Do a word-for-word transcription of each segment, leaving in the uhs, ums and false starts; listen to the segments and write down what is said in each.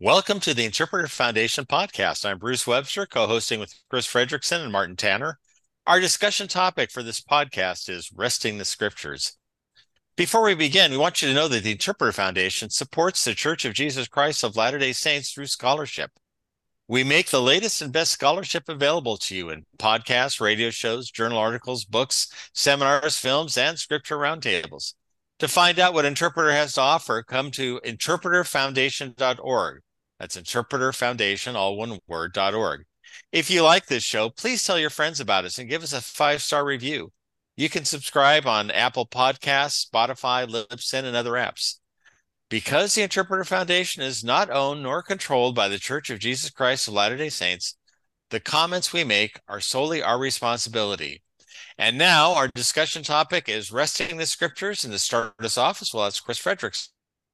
Welcome to the Interpreter Foundation podcast. I'm Bruce Webster, co-hosting with Chris Fredrickson and Martin Tanner. Our discussion topic for this podcast is Wresting the Scriptures. Before we begin, we want you to know that the Interpreter Foundation supports the Church of Jesus Christ of Latter-day Saints through scholarship. We make the latest and best scholarship available to you in podcasts, radio shows, journal articles, books, seminars, films, and scripture roundtables. To find out what Interpreter has to offer, come to interpreter foundation dot org. That's Interpreter Foundation, all one word, dot org. If you like this show, please tell your friends about us and give us a five-star review. You can subscribe on Apple Podcasts, Spotify, Libsyn, and other apps. Because the Interpreter Foundation is not owned nor controlled by the Church of Jesus Christ of Latter-day Saints, the comments we make are solely our responsibility. And now our discussion topic is Wresting the Scriptures, and to start us off as well, that's Chris Fredericks.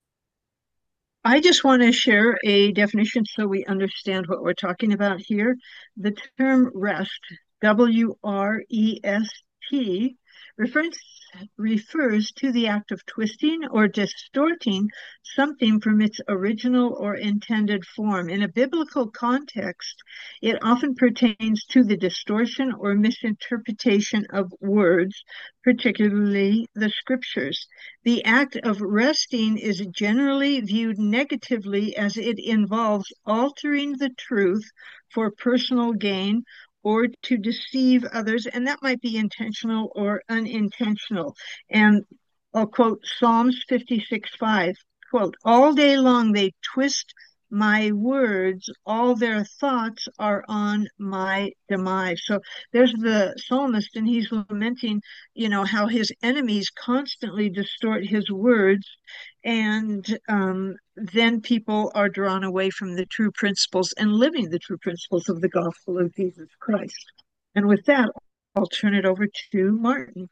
I just want to share a definition so we understand what we're talking about here. The term rest, W R E S T, refers, refers to the act of twisting or distorting something from its original or intended form. In a biblical context, it often pertains to the distortion or misinterpretation of words, particularly the scriptures. The act of resting is generally viewed negatively as it involves altering the truth for personal gain or to deceive others, and that might be intentional or unintentional. And I'll quote Psalms fifty-six five, quote, all day long they twist my words, all their thoughts are on my demise. So there's the psalmist, and he's lamenting, you know, how his enemies constantly distort his words, and um, then people are drawn away from the true principles and living the true principles of the gospel of Jesus Christ. And with that, I'll turn it over to Martin.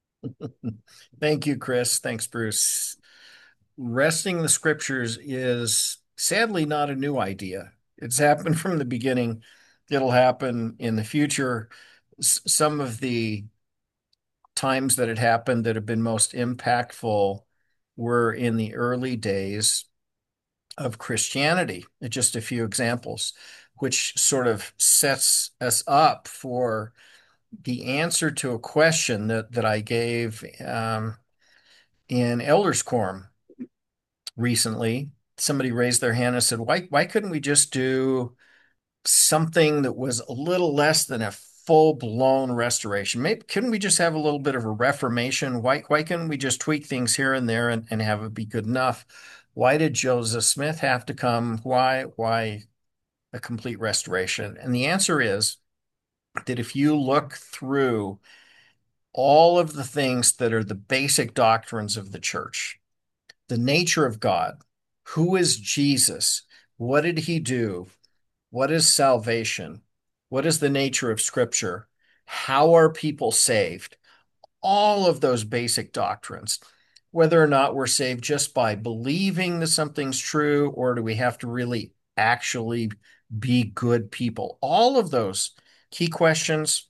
Thank you, Chris. Thanks, Bruce. Wresting the scriptures is sadly not a new idea. It's happened from the beginning. It'll happen in the future. S- some of the times that it happened that have been most impactful were in the early days of Christianity. Just a few examples, which sort of sets us up for the answer to a question that that I gave um, in Elders Quorum recently. Somebody raised their hand and said, "Why why couldn't we just do something that was a little less than a full-blown restoration? Maybe couldn't we just have a little bit of a reformation? Why why couldn't we just tweak things here and there and, and have it be good enough? Why did Joseph Smith have to come? Why why a complete restoration?" And the answer is that if you look through all of the things that are the basic doctrines of the church, the nature of God, who is Jesus, what did he do, what is salvation, what is the nature of Scripture, how are people saved, all of those basic doctrines, whether or not we're saved just by believing that something's true, or do we have to really actually be good people, all of those key questions,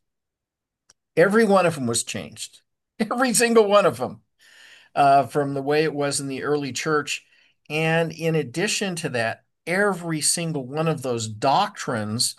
every one of them was changed. Every single one of them, uh, from the way it was in the early church. And in addition to that, every single one of those doctrines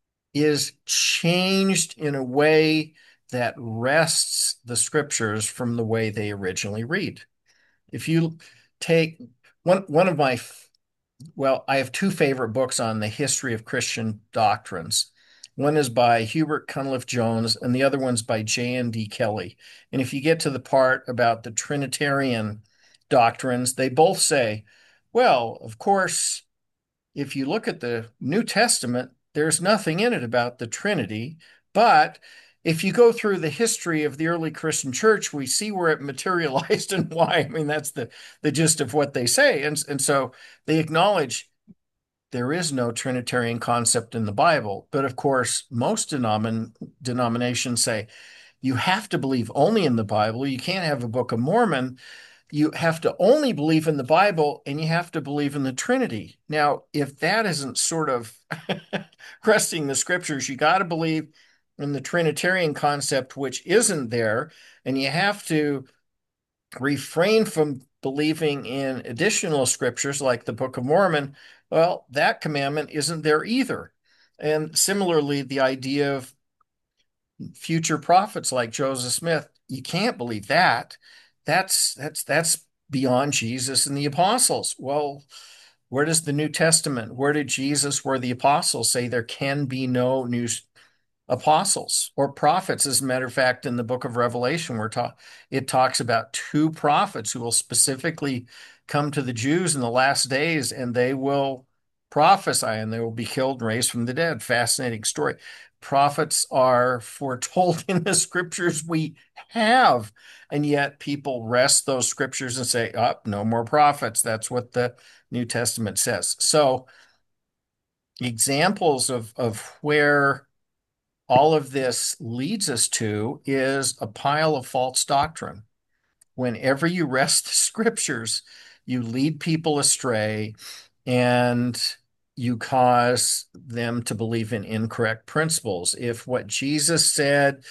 is changed in a way that wrests the scriptures from the way they originally read. If you take one, one of my, well, I have two favorite books on the history of Christian doctrines. One is by Hubert Cunliffe Jones, and the other one's by J N D Kelly. And if you get to the part about the Trinitarian doctrines, they both say, well, of course, if you look at the New Testament, there's nothing in it about the Trinity. But if you go through the history of the early Christian church, we see where it materialized and why. I mean, that's the, the gist of what they say. And, and so they acknowledge there is no Trinitarian concept in the Bible. But of course, most denomin denominations say you have to believe only in the Bible. You can't have a Book of Mormon. You have to only believe in the Bible, and you have to believe in the Trinity. Now, if that isn't sort of cresting the scriptures, you got to believe in the Trinitarian concept, which isn't there, and you have to refrain from believing in additional scriptures like the Book of Mormon, Well, that commandment isn't there either. And similarly, the idea of future prophets like Joseph Smith, you can't believe that. That's that's that's beyond Jesus and the apostles. Well, where does the New Testament, where did Jesus, where the apostles say there can be no new apostles or prophets? As a matter of fact, in the book of Revelation, we're ta- it talks about two prophets who will specifically come to the Jews in the last days, and they will prophesy and they will be killed and raised from the dead. Fascinating story. Prophets are foretold in the scriptures we have, and yet people wrest those scriptures and say, "Oh, no more prophets." That's what the New Testament says. So, examples of of where all of this leads us to is a pile of false doctrine. Whenever you wrest the scriptures, you lead people astray and you cause them to believe in incorrect principles. If what Jesus said,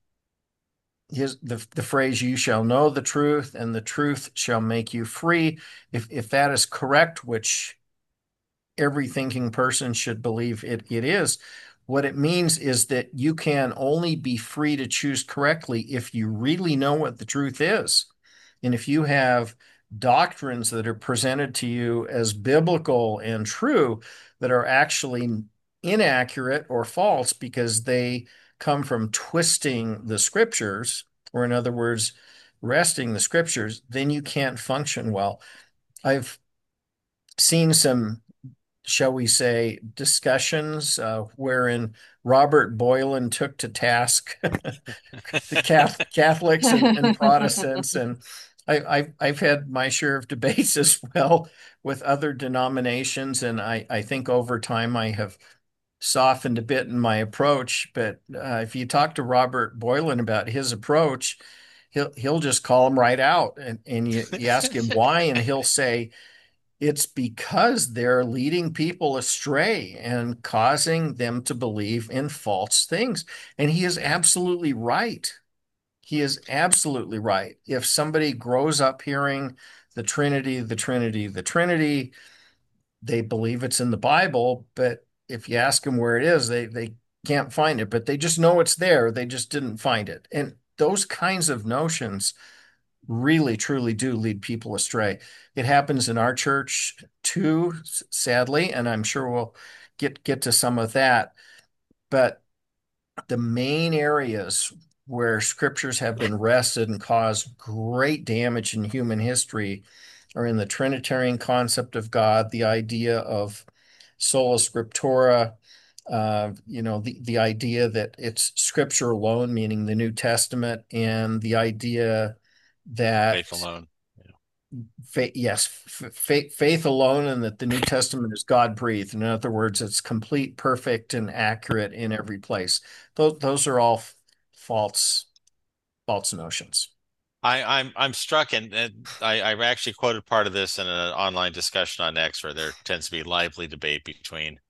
his the, the phrase, you shall know the truth and the truth shall make you free, if if that is correct, which every thinking person should believe it, it is. What it means is that you can only be free to choose correctly if you really know what the truth is. And if you have doctrines that are presented to you as biblical and true that are actually inaccurate or false because they come from twisting the scriptures, or in other words, wresting the scriptures, then you can't function well. I've seen some, shall we say, discussions uh, wherein Robert Boylan took to task the Catholics and, and Protestants. And I, I've, I've had my share of debates as well with other denominations. And I, I think over time I have softened a bit in my approach. But uh, if you talk to Robert Boylan about his approach, he'll he'll just call him right out. And, and you, you ask him why, and he'll say, it's because they're leading people astray and causing them to believe in false things. And he is absolutely right. He is absolutely right. If somebody grows up hearing the Trinity, the Trinity, the Trinity, they believe it's in the Bible, but if you ask them where it is, they they can't find it, but they just know it's there. They just didn't find it. And those kinds of notions really truly do lead people astray. It happens in our church too, sadly, and I'm sure we'll get get to some of that. But the main areas where scriptures have been wrested and caused great damage in human history are in the Trinitarian concept of God, the idea of sola scriptura, uh, you know, the, the idea that it's scripture alone, meaning the New Testament, and the idea Faith that alone. Yeah. faith, yes, faith, faith alone, and that the New Testament is God breathed. In other words, it's complete, perfect, and accurate in every place. Those those are all false false notions. I, I'm I'm struck, and, and I, I've actually quoted part of this in an online discussion on X, where there tends to be lively debate between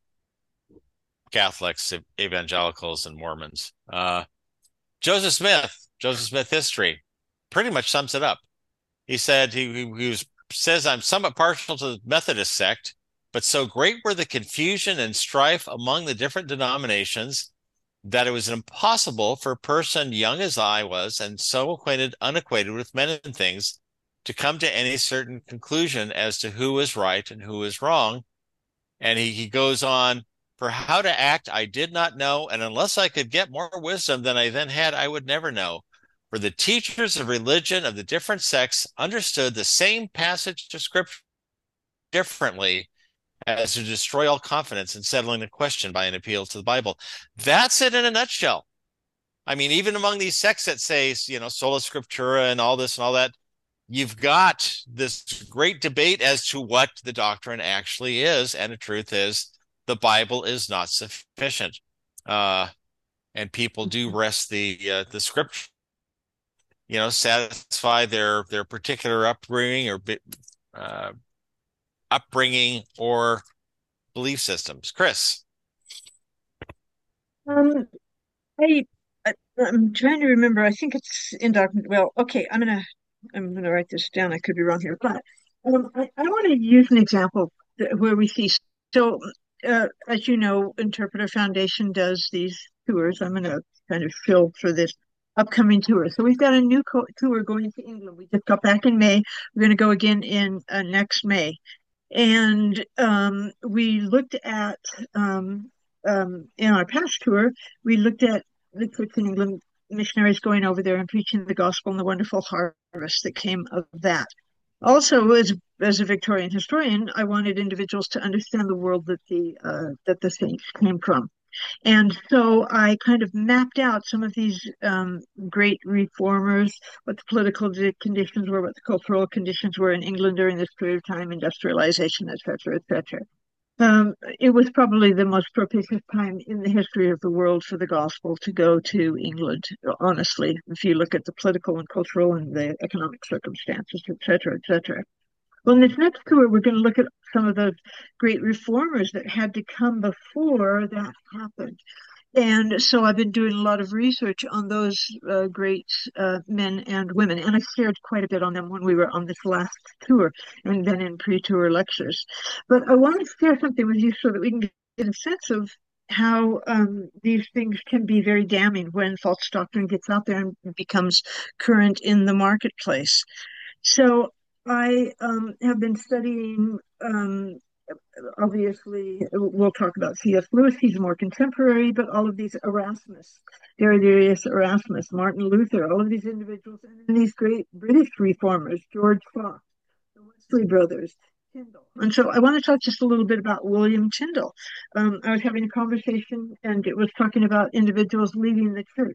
Catholics, evangelicals, and Mormons. Uh, Joseph Smith, Joseph Smith history, pretty much sums it up. He said he, he, he was, says, I'm somewhat partial to the Methodist sect, but so great were the confusion and strife among the different denominations that it was impossible for a person young as I was and so acquainted, unacquainted with men and things, to come to any certain conclusion as to who was right and who was wrong. And he, he goes on, for how to act I did not know, and unless I could get more wisdom than I then had, I would never know. For the teachers of religion of the different sects understood the same passage of scripture differently as to destroy all confidence in settling the question by an appeal to the Bible. That's it in a nutshell. I mean, even among these sects that say, you know, sola scriptura and all this and all that, you've got this great debate as to what the doctrine actually is. And the truth is, the Bible is not sufficient. Uh, and people do wrest the uh, the scripture, you know, satisfy their their particular upbringing or uh, upbringing or belief systems. Chris. Um, I, I I'm trying to remember. I think it's in document. Well, okay, I'm gonna I'm gonna write this down. I could be wrong here, but um, I, I want to use an example that, where we see So, uh, as you know, Interpreter Foundation does these tours. I'm going to kind of fill for this upcoming tour. So we've got a new co- tour going to England. We just got back in May. We're going to go again in uh, next May. And um, we looked at, um, um, in our past tour, we looked at the Church in England missionaries going over there and preaching the gospel and the wonderful harvest that came of that. Also, as as a Victorian historian, I wanted individuals to understand the world that the uh, that the saints came from, and so I kind of mapped out some of these um, great reformers, what the political conditions were, what the cultural conditions were in England during this period of time, industrialization, et cetera, et cetera. Um, it was probably the most propitious time in the history of the world for the gospel to go to England, honestly, if you look at the political and cultural and the economic circumstances, et cetera, et cetera. Well, in this next tour, we're going to look at some of the great reformers that had to come before that happened. And so I've been doing a lot of research on those uh, great uh, men and women, and I shared quite a bit on them when we were on this last tour and then in pre-tour lectures. But I want to share something with you so that we can get a sense of how um, these things can be very damning when false doctrine gets out there and becomes current in the marketplace. So I um, have been studying um, obviously, we'll talk about C S. Lewis. He's more contemporary, but all of these Erasmus, Deriderius Erasmus, Martin Luther, all of these individuals, and then these great British reformers, George Fox, the Wesley brothers, Tyndale. And so I want to talk just a little bit about William Tyndale. Um, I was having a conversation, and it was talking about individuals leaving the church.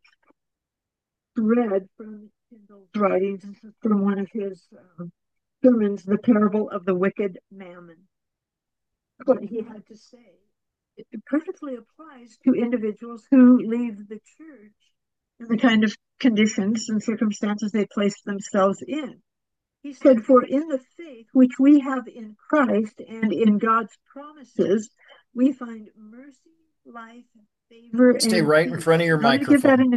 Read from Tyndale's writings, this is from one of his um, sermons, The Parable of the Wicked Mammon. What he had to say, it perfectly applies to individuals who leave the church in the kind of conditions and circumstances they place themselves in. He said, for in the faith which we have in Christ and in God's promises, we find mercy, life, favor, Stay and right peace. in front of your I'm going to give that microphone. in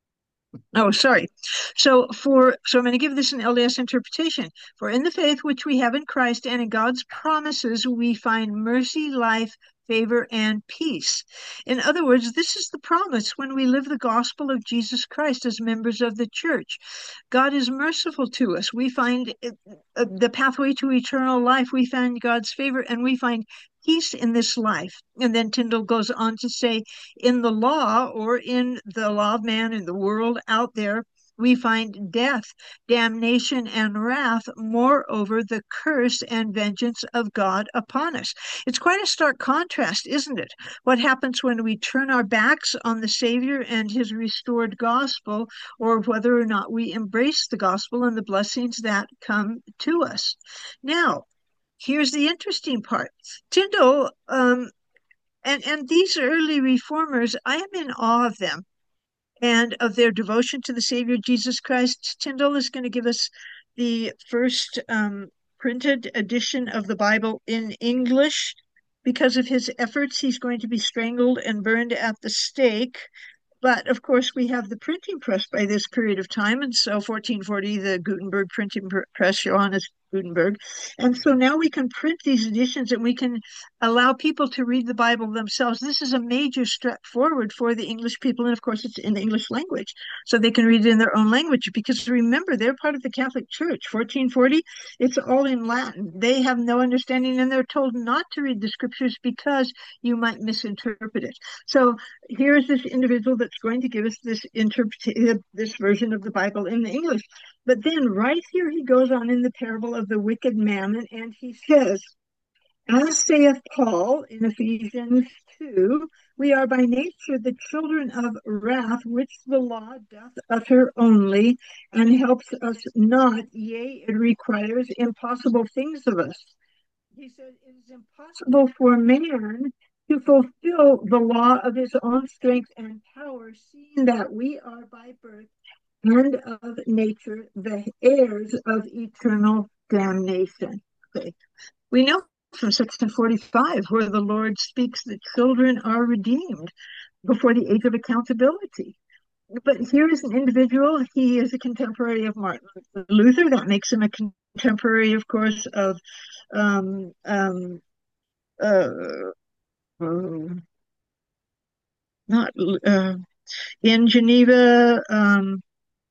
Oh, sorry. So for so I'm going to give this an L D S interpretation. For in the faith which we have in Christ and in God's promises, we find mercy, life, favor, and peace. In other words, this is the promise when we live the gospel of Jesus Christ as members of the church. God is merciful to us. We find uh, the pathway to eternal life. We find God's favor, and we find peace in this life. And then Tyndale goes on to say, in the law, or in the law of man, in the world out there, we find death, damnation, and wrath, moreover, the curse and vengeance of God upon us. It's quite a stark contrast, isn't it? What happens when we turn our backs on the Savior and his restored gospel, or whether or not we embrace the gospel and the blessings that come to us. Now, here's the interesting part. Tyndale, um, and, and these early reformers, I am in awe of them and of their devotion to the Savior Jesus Christ. Tyndale is going to give us the first um, printed edition of the Bible in English. Because of his efforts, he's going to be strangled and burned at the stake. But of course, we have the printing press by this period of time. And so fourteen forty, the Gutenberg printing press, Johannes Gutenberg. And so now we can print these editions and we can allow people to read the Bible themselves. This is a major step forward for the English people. And of course, it's in the English language. So they can read it in their own language. Because remember, they're part of the Catholic Church. fourteen forty, it's all in Latin. They have no understanding and they're told not to read the scriptures because you might misinterpret it. So here's this individual that's going to give us this interpret this version of the Bible in the English. But then right here he goes on in the parable of the wicked mammon, and he says, as saith Paul in Ephesians two, we are by nature the children of wrath, which the law doth utter only, and helps us not, yea, it requires impossible things of us. He said, it is impossible for man to fulfill the law of his own strength and power, seeing that we are by birth and of nature the heirs of eternal damnation. Okay. We know from section forty-five, where the Lord speaks that children are redeemed before the age of accountability. But here is an individual, he is a contemporary of Martin Luther. That makes him a contemporary, of course, of um, um, uh, uh, not uh, in Geneva. Um,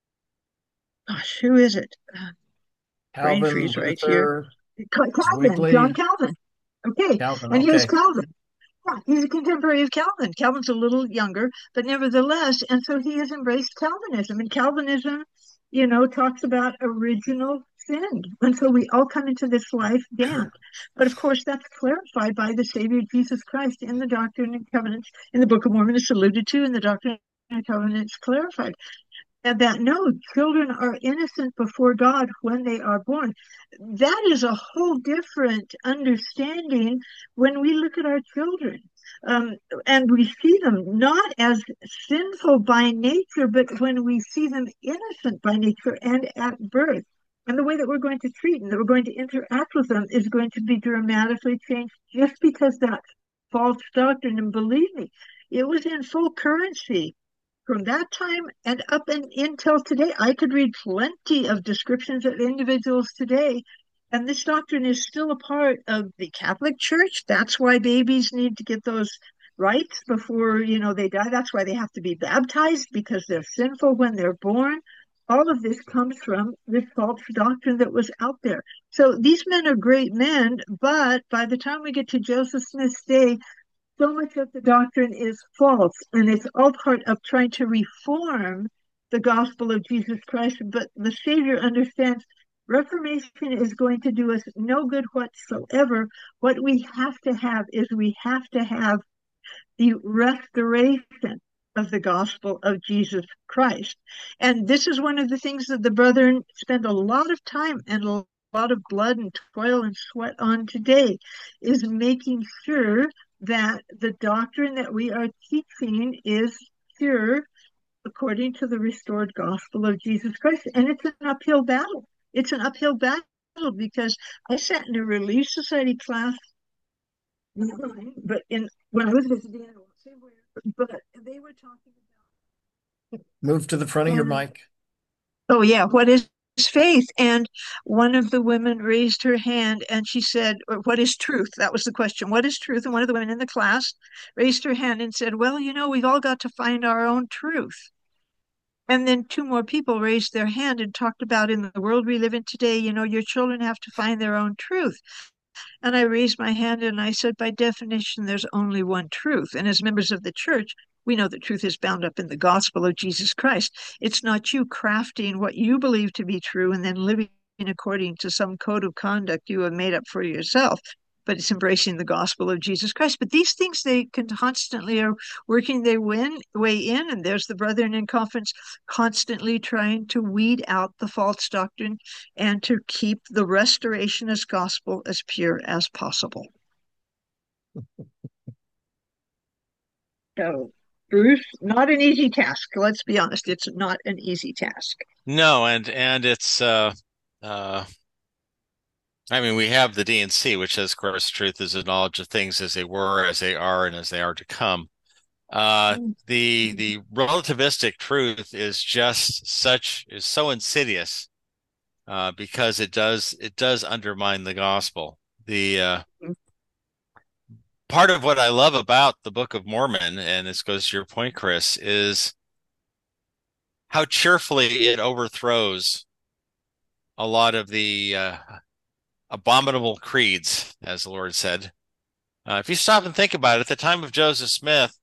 gosh, who is it? Uh, brain Calvin, freeze right here. Luther, Calvin, John Zwingli, Calvin. Okay, Calvin. and here's Okay. Calvin. Yeah, he's a contemporary of Calvin. Calvin's a little younger, but nevertheless, and so he has embraced Calvinism. And Calvinism, you know, talks about original sin. And so we all come into this life damned. But of course, that's clarified by the Savior Jesus Christ in the Doctrine and Covenants. In the Book of Mormon, it's alluded to, in the Doctrine and Covenants clarified. And that no, children are innocent before God when they are born. That is a whole different understanding when we look at our children. Um, and we see them not as sinful by nature, but when we see them innocent by nature and at birth. And the way that we're going to treat and that we're going to interact with them is going to be dramatically changed just because that false doctrine. And believe me, it was in full currency from that time and up and until today. I could read plenty of descriptions of individuals today, and this doctrine is still a part of the Catholic Church. That's why babies need to get those rites before, you know, they die. That's why they have to be baptized, because they're sinful when they're born. All of this comes from this false doctrine that was out there. So these men are great men, but by the time we get to Joseph Smith's day, so much of the doctrine is false, and it's all part of trying to reform the gospel of Jesus Christ. But the Savior understands Reformation is going to do us no good whatsoever. What we have to have is we have to have the restoration of the gospel of Jesus Christ. And this is one of the things that the brethren spend a lot of time and a lot of blood and toil and sweat on today, is making sure that the doctrine that we are teaching is pure according to the restored gospel of Jesus Christ. And it's an uphill battle. It's an uphill battle because I sat in a Relief Society class, but in when I was visiting, I won't say where, but they were talking about. Move to the front of your mic. Oh, yeah. What is faith? And one of the women raised her hand and she said, "What is truth?" That was the question. What is truth? And one of the women in the class raised her hand and said, "Well, you know, we've all got to find our own truth." And then two more people raised their hand and talked about, in the world we live in today, you know, your children have to find their own truth. And I raised my hand and I said, by definition, there's only one truth. And as members of the church, we know that truth is bound up in the gospel of Jesus Christ. It's not you crafting what you believe to be true and then living according to some code of conduct you have made up for yourself, but it's embracing the gospel of Jesus Christ. But these things, they can constantly are working their win, way in, and there's the Brethren in Conference constantly trying to weed out the false doctrine and to keep the restorationist gospel as pure as possible. So, Bruce, not an easy task. Let's be honest, it's not an easy task. No, and and it's uh uh I mean, we have the D and C, which says, of course, truth is a knowledge of things as they were, as they are, and as they are to come. Uh, the the relativistic truth is just such is so insidious uh, because it does it does undermine the gospel. The uh, part of what I love about the Book of Mormon, and this goes to your point, Chris, is how cheerfully it overthrows a lot of the uh, abominable creeds, as the Lord said. Uh, if you stop and think about it, at the time of Joseph Smith,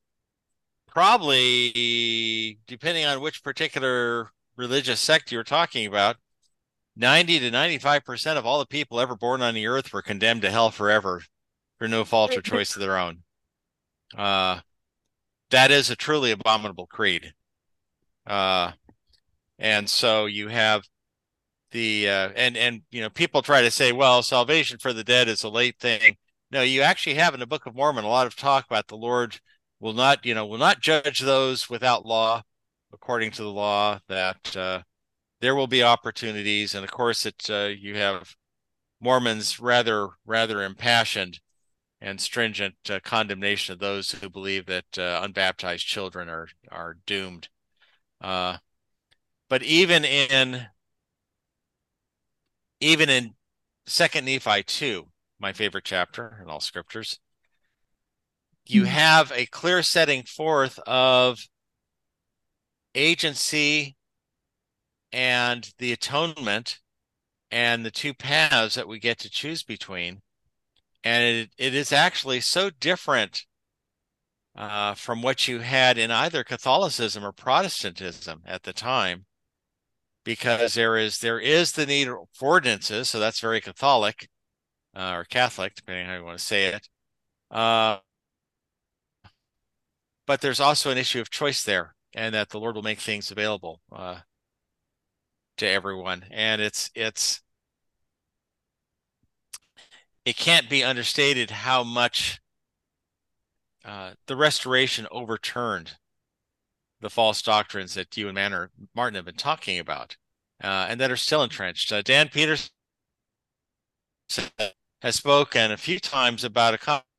probably, depending on which particular religious sect you're talking about, ninety to ninety-five percent of all the people ever born on the earth were condemned to hell forever for no fault or choice of their own. Uh, that is a truly abominable creed. Uh, and so you have the, uh, and, and, you know, people try to say, well, salvation for the dead is a late thing. No, you actually have in the Book of Mormon a lot of talk about the Lord will not, you know, will not judge those without law, according to the law, that uh, there will be opportunities. And of course, it uh, you have Mormons rather rather impassioned and stringent uh, condemnation of those who believe that uh, unbaptized children are are doomed. Uh, but even in even in Second Nephi two, my favorite chapter in all scriptures, you have a clear setting forth of agency and the atonement and the two paths that we get to choose between. And it, it is actually so different uh, from what you had in either Catholicism or Protestantism at the time, because there is there is the need for ordinances, so that's very Catholic uh, or Catholic, depending on how you want to say it. Uh, but there's also an issue of choice there, and that the Lord will make things available uh, to everyone. And it's it's it can't be understated how much uh, the Restoration overturned the false doctrines that you and Manor, Martin have been talking about, uh, and that are still entrenched. Uh, Dan Peterson has spoken a few times about a conversation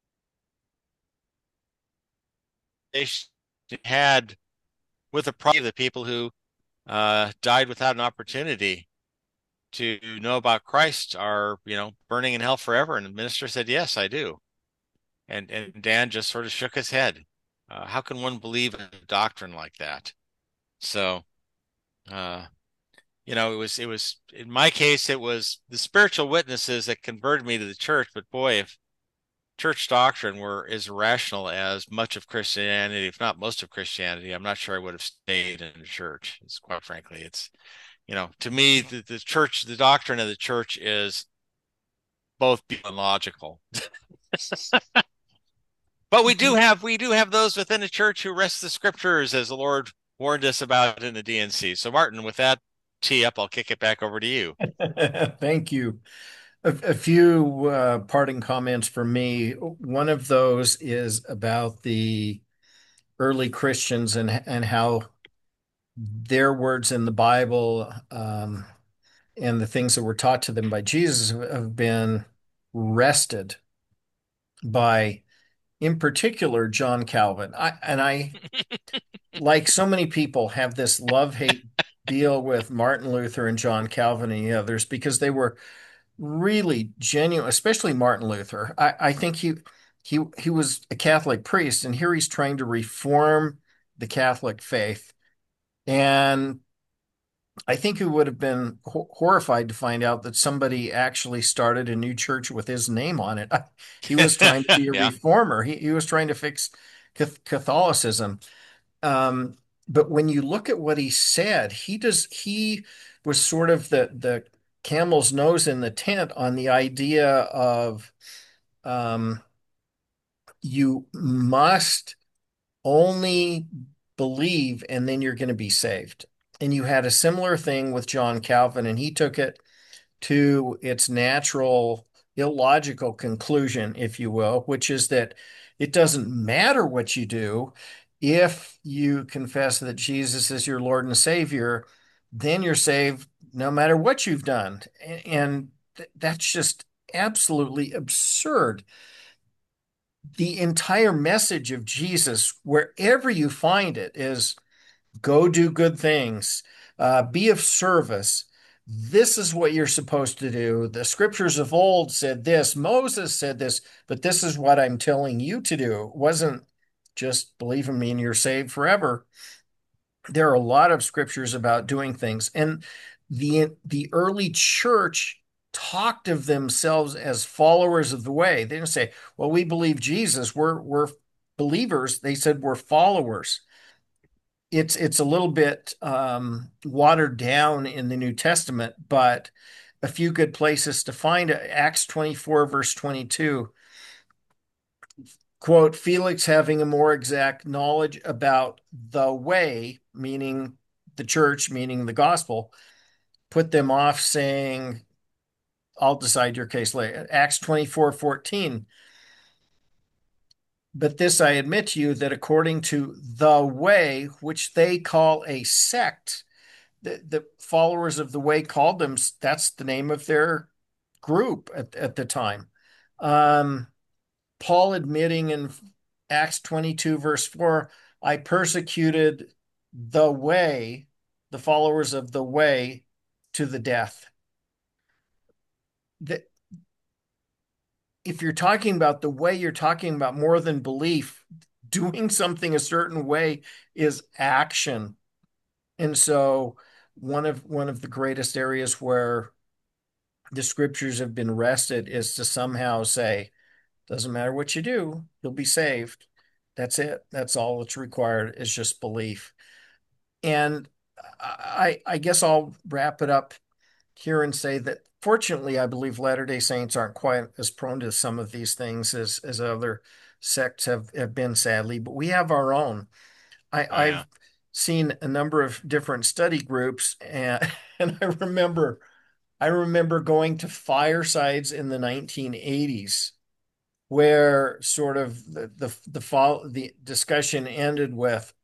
he had with a of the people who uh, died without an opportunity to know about Christ are, you know, burning in hell forever. And the minister said, "Yes, I do." And and Dan just sort of shook his head. Uh, how can one believe a doctrine like that? So, uh, you know, it was it was in my case, it was the spiritual witnesses that converted me to the church. But boy, if church doctrine were as irrational as much of Christianity, if not most of Christianity, I'm not sure I would have stayed in the church. It's quite frankly, it's, you know, to me, the, the church, the doctrine of the church is both logical. But we do have we do have those within the church who rest the scriptures, as the Lord warned us about in the D N C. So, Martin, with that tee up, I'll kick it back over to you. Thank you. A, a few uh, parting comments from me. One of those is about the early Christians and and how their words in the Bible um, and the things that were taught to them by Jesus have been wrested by, in particular, John Calvin. I, and I, like so many people, have this love-hate deal with Martin Luther and John Calvin and the others because they were really genuine, especially Martin Luther. I, I think he he he was a Catholic priest, and here he's trying to reform the Catholic faith. And I think he would have been ho horrified to find out that somebody actually started a new church with his name on it. He was trying to be a Yeah. reformer. He, he was trying to fix Catholicism. Um, but when you look at what he said, he does he was sort of the the camel's nose in the tent on the idea of um, you must only believe and then you're going to be saved. And you had a similar thing with John Calvin, and he took it to its natural, illogical conclusion, if you will, which is that it doesn't matter what you do. If you confess that Jesus is your Lord and Savior, then you're saved no matter what you've done. And th- that's just absolutely absurd. The entire message of Jesus, wherever you find it, is go do good things, uh, be of service. This is what you're supposed to do. The scriptures of old said this, Moses said this, but this is what I'm telling you to do. It wasn't just believe in me and you're saved forever. There are a lot of scriptures about doing things. And the the early church talked of themselves as followers of the way. They didn't say, well, we believe Jesus, we're we're believers. They said we're followers. It's it's a little bit um, watered down in the New Testament, but a few good places to find it. Acts twenty-four, verse twenty-two, quote, Felix having a more exact knowledge about the way, meaning the church, meaning the gospel, put them off saying, I'll decide your case later. Acts twenty-four, fourteen. But this I admit to you that according to the way, which they call a sect, the, the followers of the way called them, that's the name of their group at, at the time. Um, Paul admitting in Acts twenty-two, verse four, I persecuted the way, the followers of the way, to the death. The, if you're talking about the way, you're talking about more than belief. Doing something a certain way is action. And so one of one of the greatest areas where the scriptures have been wrested is to somehow say, doesn't matter what you do, you'll be saved. That's it. That's all that's required is just belief. And I I guess I'll wrap it up here and say that fortunately, I believe Latter-day Saints aren't quite as prone to some of these things as as other sects have, have been, sadly, but we have our own. I, Oh yeah. I've seen a number of different study groups, and and I remember I remember going to firesides in the nineteen eighties where sort of the the the, fall, the discussion ended with,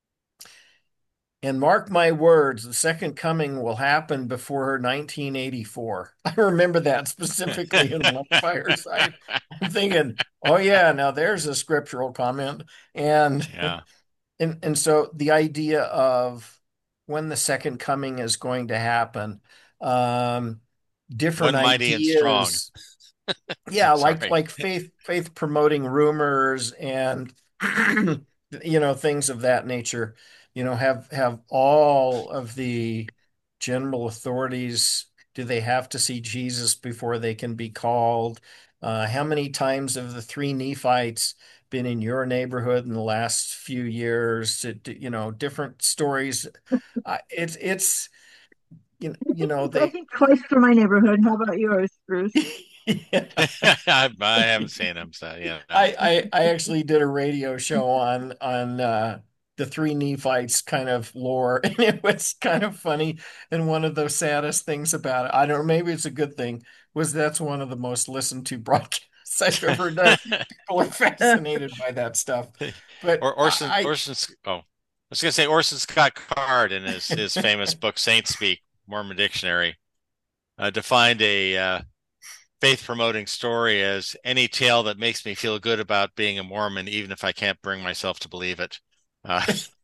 and mark my words, the second coming will happen before nineteen eighty-four. I remember that specifically in one fireside. I'm thinking, oh yeah, now there's a scriptural comment. And Yeah. and and so the idea of when the second coming is going to happen, um, different One mighty and strong. ideas, yeah, like Sorry. like faith faith promoting rumors and you know things of that nature, you know have have all of the general authorities, do they have to see Jesus before they can be called? Uh, how many times have the three Nephites been in your neighborhood in the last few years? To, to, you know different stories. Uh, it's it's you know, I you think, know I they think twice for my neighborhood. How about yours, Bruce? yeah. I, I haven't seen him, so yeah. No. I, I I actually did a radio show on on uh, the three Nephites kind of lore, and it was kind of funny. And one of the saddest things about it, I don't know, maybe it's a good thing, was that's one of the most listened to broadcasts I've ever done. People are Uh, fascinated by that stuff. But Or Orson I, Orson. Oh, I was going to say Orson Scott Card in his his famous book Saint Speak Mormon Dictionary uh, defined a uh, faith promoting story as any tale that makes me feel good about being a Mormon, even if I can't bring myself to believe it. Uh,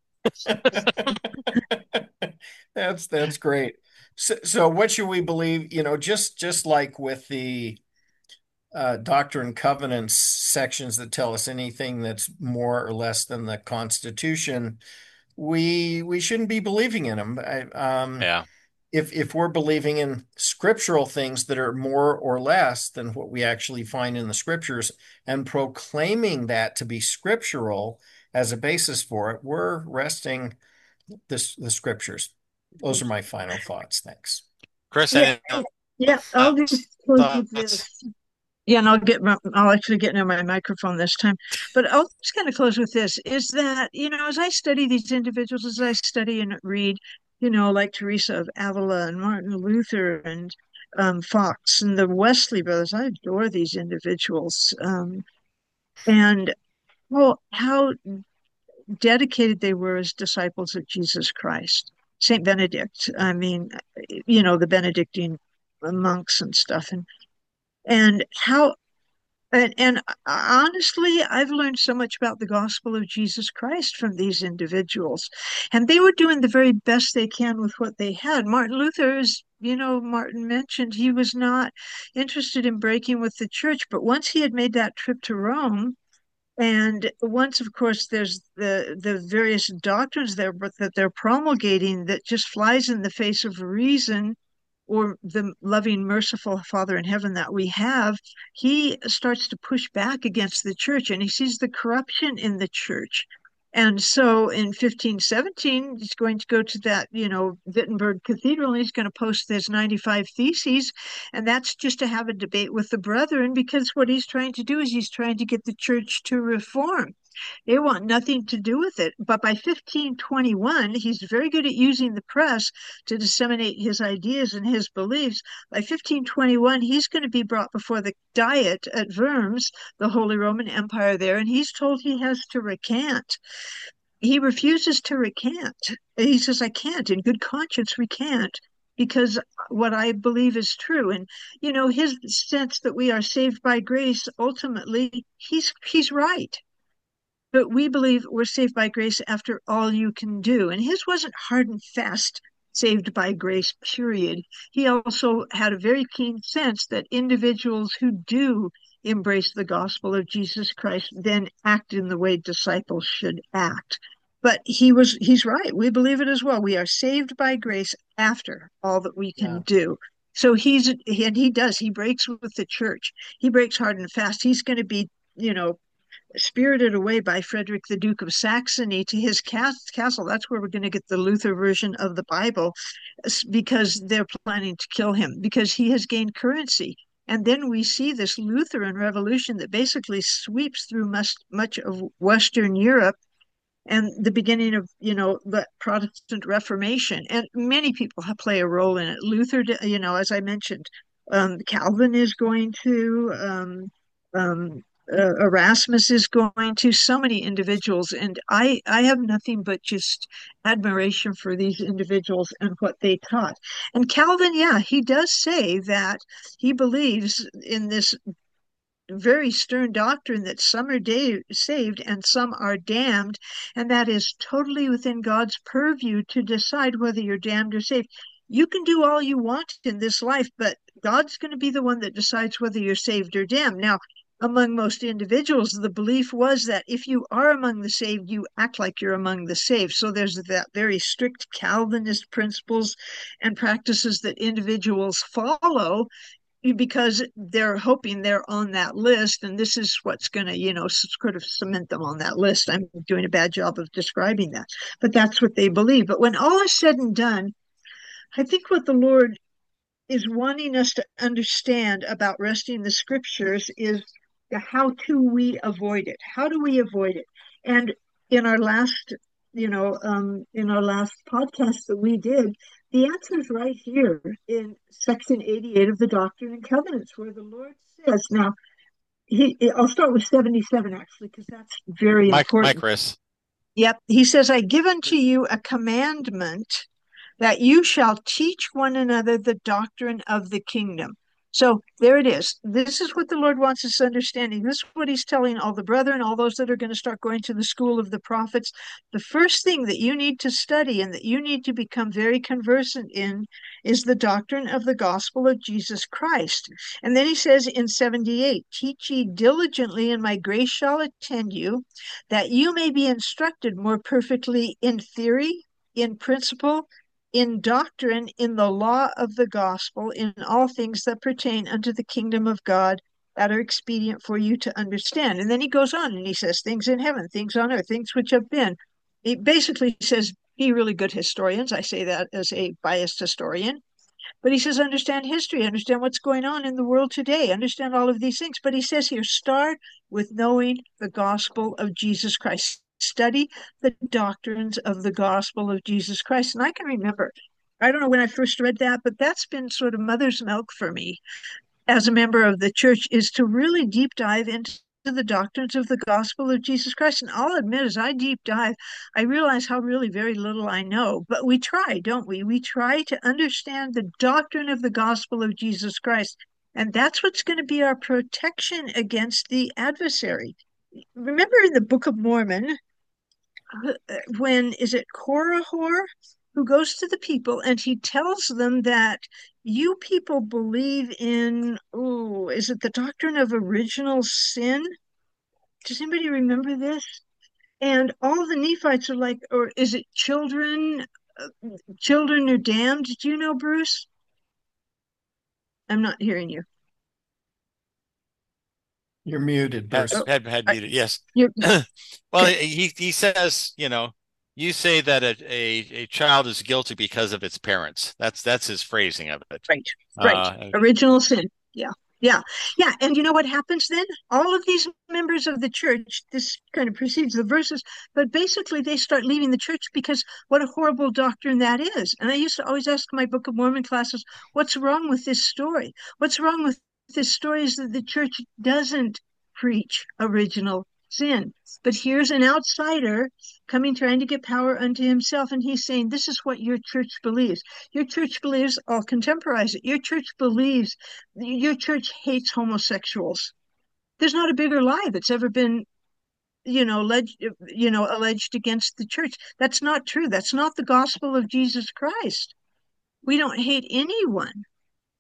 that's that's great. So, so what should we believe? You know, just just like with the uh, Doctrine and Covenants sections that tell us anything that's more or less than the Constitution, we we shouldn't be believing in them. I, um, yeah. if if we're believing in scriptural things that are more or less than what we actually find in the scriptures and proclaiming that to be scriptural as a basis for it, we're resting this the scriptures. Those are my final thoughts. Thanks. Chris, yeah, any yeah. I'll just last close with thoughts? this. Yeah, and I'll get my, I'll actually get near my microphone this time. But I'll just kind of close with this is that, you know, as I study these individuals, as I study and read, you know, like Teresa of Avila and Martin Luther and um, Fox and the Wesley brothers, I adore these individuals. Um, and well, how dedicated they were as disciples of Jesus Christ. Saint Benedict, I mean, you know, the Benedictine monks and stuff, and and how and, and honestly, I've learned so much about the gospel of Jesus Christ from these individuals. And they were doing the very best they can with what they had. Martin Luther is, you know, Martin mentioned he was not interested in breaking with the church, but once he had made that trip to Rome, and once, of course, there's the the various doctrines there but that they're promulgating that just flies in the face of reason or the loving, merciful Father in heaven that we have, he starts to push back against the church and he sees the corruption in the church. And so in fifteen seventeen, he's going to go to that, you know, Wittenberg Cathedral, and he's going to post his ninety-five Theses. And that's just to have a debate with the brethren, because what he's trying to do is he's trying to get the church to reform. They want nothing to do with it. But by fifteen twenty-one, he's very good at using the press to disseminate his ideas and his beliefs. By fifteen twenty-one, he's going to be brought before the Diet at Worms, the Holy Roman Empire there, and he's told he has to recant. He refuses to recant. He says, I can't, in good conscience, recant. Because what I believe is true. And, you know, his sense that we are saved by grace, ultimately, he's he's right. But we believe we're saved by grace after all you can do. And his wasn't hard and fast saved by grace, period. He also had a very keen sense that individuals who do embrace the gospel of Jesus Christ, then act in the way disciples should act. But he was he's right. We believe it as well. We are saved by grace after all that we can Yeah. do. So he's and he does. He breaks with the church. He breaks hard and fast. He's going to be, you know, spirited away by Frederick the Duke of Saxony to his castle. That's where we're going to get the Luther version of the Bible, because they're planning to kill him because he has gained currency. And then we see this Lutheran revolution that basically sweeps through much, much of Western Europe, and the beginning of, you know, the Protestant Reformation. And many people play a role in it. Luther, you know, as I mentioned, um, Calvin is going to, um, um, uh, Erasmus is going to, so many individuals. And I, I have nothing but just admiration for these individuals and what they taught. And Calvin, yeah, he does say that he believes in this very stern doctrine that some are da- saved and some are damned, and that is totally within God's purview to decide whether you're damned or saved. You can do all you want in this life, but God's going to be the one that decides whether you're saved or damned. Now, among most individuals, the belief was that if you are among the saved, you act like you're among the saved. So there's that very strict Calvinist principles and practices that individuals follow because they're hoping they're on that list, and this is what's going to, you know, sort of cement them on that list. I'm doing a bad job of describing that, but that's what they believe. But when all is said and done, I think what the Lord is wanting us to understand about resting the scriptures is the how do we avoid it? How do we avoid it? And in our last, you know, um, in our last podcast that we did, the answer is right here in section eighty-eight of the Doctrine and Covenants, where the Lord says, now, he, I'll start with seventy-seven actually, because that's very Mike, important. Mike, Chris. Yep. He says, I give unto you a commandment that you shall teach one another the doctrine of the kingdom. So there it is. This is what the Lord wants us understanding. This is what he's telling all the brethren, all those that are going to start going to the school of the prophets. The first thing that you need to study and that you need to become very conversant in is the doctrine of the gospel of Jesus Christ. And then he says in seventy-eight, teach ye diligently, and my grace shall attend you, that you may be instructed more perfectly in theory, in principle, in doctrine, in the law of the gospel, in all things that pertain unto the kingdom of God, that are expedient for you to understand. And then he goes on and he says, things in heaven, things on earth, things which have been. He basically says, be really good historians. I say that as a biased historian. But he says, understand history, understand what's going on in the world today, understand all of these things. But he says here, start with knowing the gospel of Jesus Christ. Study the doctrines of the gospel of Jesus Christ. And I can remember, I don't know when I first read that, but that's been sort of mother's milk for me as a member of the church, is to really deep dive into the doctrines of the gospel of Jesus Christ. And I'll admit, as I deep dive, I realize how really very little I know. But we try, don't we? We try to understand the doctrine of the gospel of Jesus Christ. And that's what's going to be our protection against the adversary. Remember in the Book of Mormon, when is it Korihor who goes to the people and he tells them that you people believe in, oh, is it the doctrine of original sin? Does anybody remember this? And all the Nephites are like, or is it children? Uh, children are damned. Do you know, Bruce? I'm not hearing you. You're muted, Bruce. Had, had, had muted, yes. You're, Well, okay. he he says, you know, you say that a, a, a child is guilty because of its parents. That's that's his phrasing of it. Right, right. Uh, Original sin. Yeah, yeah, yeah. And you know what happens then? All of these members of the church, this kind of precedes the verses, but basically they start leaving the church because what a horrible doctrine that is. And I used to always ask my Book of Mormon classes, what's wrong with this story? What's wrong with this story is that the church doesn't preach original sin. But here's an outsider coming, trying to get power unto himself, and he's saying, this is what your church believes. Your church believes, I'll contemporize it, your church believes, your church hates homosexuals. There's not a bigger lie that's ever been, you know, alleged, you know, alleged against the church. That's not true. That's not the gospel of Jesus Christ. We don't hate anyone.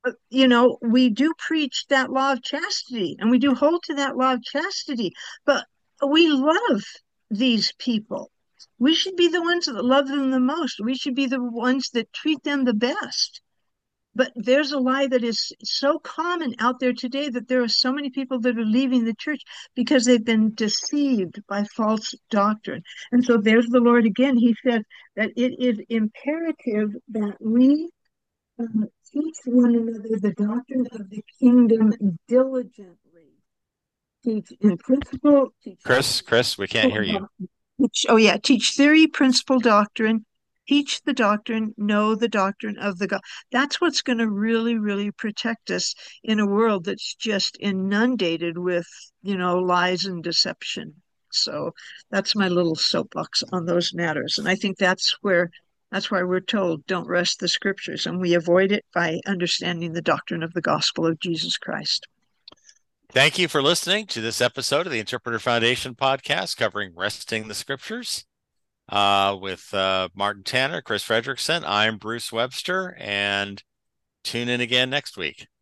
you know, we do preach that law of chastity and we do hold to that law of chastity, but we love these people. We should be the ones that love them the most. We should be the ones that treat them the best. But there's a lie that is so common out there today that there are so many people that are leaving the church because they've been deceived by false doctrine. And so there's the Lord again. He said that it is imperative that we um, teach one another the doctrine of the kingdom diligently. Teach in principle, teach Chris, Chris, we can't hear you. Teach, oh yeah, teach theory, principle, doctrine. Teach the doctrine, know the doctrine of the God. That's what's going to really, really protect us in a world that's just inundated with, you know, lies and deception. So that's my little soapbox on those matters. And I think that's where that's why we're told don't wrest the scriptures, and we avoid it by understanding the doctrine of the gospel of Jesus Christ. Thank you for listening to this episode of the Interpreter Foundation podcast covering wresting the scriptures uh, with uh, Martin Tanner, Chris Fredrickson. I'm Bruce Webster, and tune in again next week.